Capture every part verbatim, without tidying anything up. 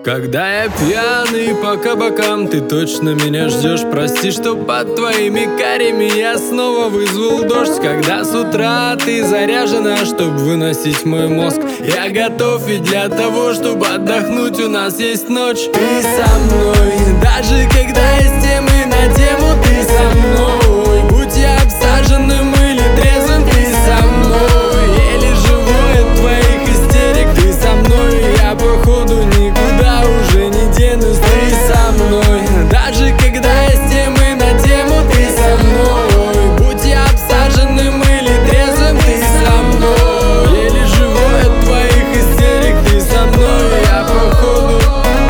Когда я пьяный по кабакам, ты точно меня ждешь. Прости, что под твоими карями я снова вызвал дождь. Когда с утра ты заряжена, чтоб выносить мой мозг, я готов и для того, чтобы отдохнуть, у нас есть ночь. Ты со мной, даже когда есть темы на тему, ты со мной. Будь я обсаженным или трезвым, ты со мной. Еле живой от твоих истерик, ты со мной. Я походу никуда уже не денусь, ты со мной. Даже когда есть темы на тему, ты со мной. Будь я обсаженным или трезвым, ты со мной. Еле живой от твоих истерик, ты со мной. Я походу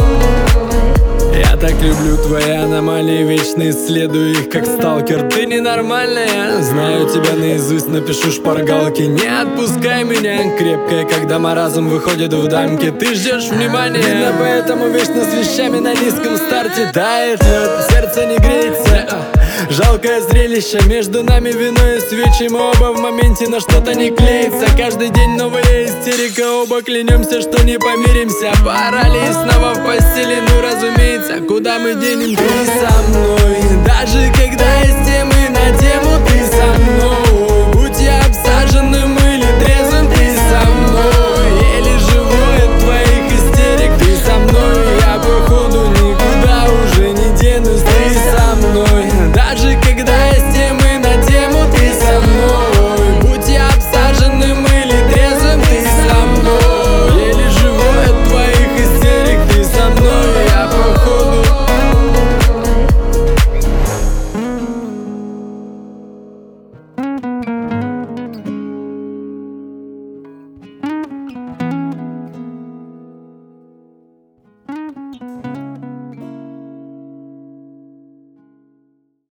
Я так люблю твои аномалии, вечно исследую их как сталкер. Ты ненормальная, знаю тебя наизусть, напишу шпаргалки. Не отпускай меня, крепкая, когда маразм выходит в дамке. Ты ждешь внимания, видно, поэтому вечно с вещами на низком старте. Тает лед, сердце не греется. Жалкое зрелище, между нами вино и свечи. Мы оба в моменте, но что-то не клеится. Каждый день новая истерика, оба клянемся, что не помиримся. Пора ли снова в постели, ну разумеется, куда мы денем? Ты со мной, даже когда есть темы на тему, ты со мной. Будь я обсаженным или трезвым, ты со мной. Еле живой от твоих истерик, ты со мной. Я походу никуда уже не денусь, ты со мной. Даже когда есть темы на тему, ты со мной. Будь я обсаженным или трезвым, ты со мной. Еле живой от твоих истерик, ты со мной. Я походу